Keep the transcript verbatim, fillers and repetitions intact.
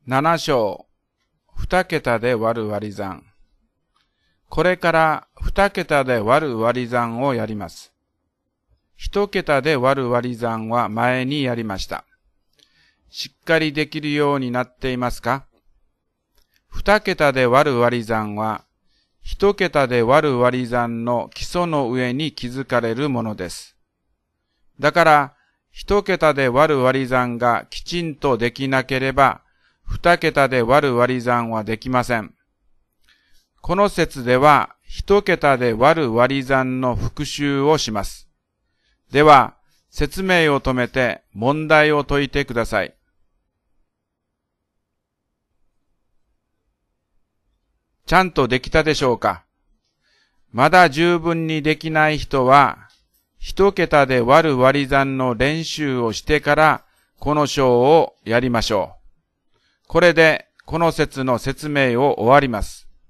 なな章、二桁で割る割り算。これから二桁で割る割り算をやります。一桁で割る割り算は前にやりました。しっかりできるようになっていますか？二桁で割る割り算は、一桁で割る割り算の基礎の上に築かれるものです。だから、一桁で割る割り算がきちんとできなければ、二桁で割る割り算はできません。この説では、一桁で割る割り算の復習をします。では、説明を止めて問題を解いてください。ちゃんとできたでしょうか？まだ十分にできない人は、一桁で割る割り算の練習をしてから、この章をやりましょう。これで、この説の説明を終わります。